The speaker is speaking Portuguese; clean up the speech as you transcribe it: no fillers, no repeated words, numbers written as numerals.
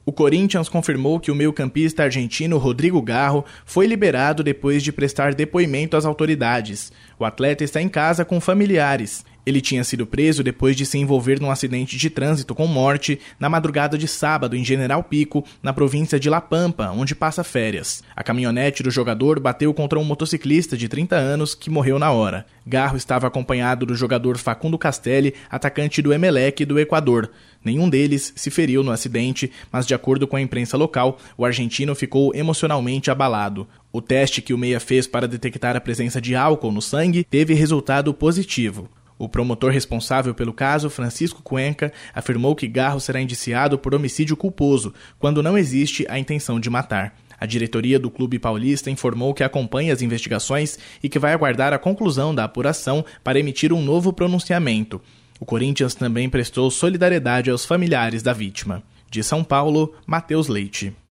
O Corinthians confirmou que o meio-campista argentino Rodrigo Garro foi liberado depois de prestar depoimento às autoridades. O atleta está em casa com familiares. Ele tinha sido preso depois de se envolver num acidente de trânsito com morte na madrugada de sábado em General Pico, na província de La Pampa, onde passa férias. A caminhonete do jogador bateu contra um motociclista de 30 anos que morreu na hora. Garro estava acompanhado do jogador Facundo Castelli, atacante do Emelec do Equador. Nenhum deles se feriu no acidente, mas de acordo com a imprensa local, o argentino ficou emocionalmente abalado. O teste que o meia fez para detectar a presença de álcool no sangue teve resultado positivo. O promotor responsável pelo caso, Francisco Cuenca, afirmou que Garro será indiciado por homicídio culposo, quando não existe a intenção de matar. A diretoria do clube paulista informou que acompanha as investigações e que vai aguardar a conclusão da apuração para emitir um novo pronunciamento. O Corinthians também prestou solidariedade aos familiares da vítima. De São Paulo, Matheus Leite.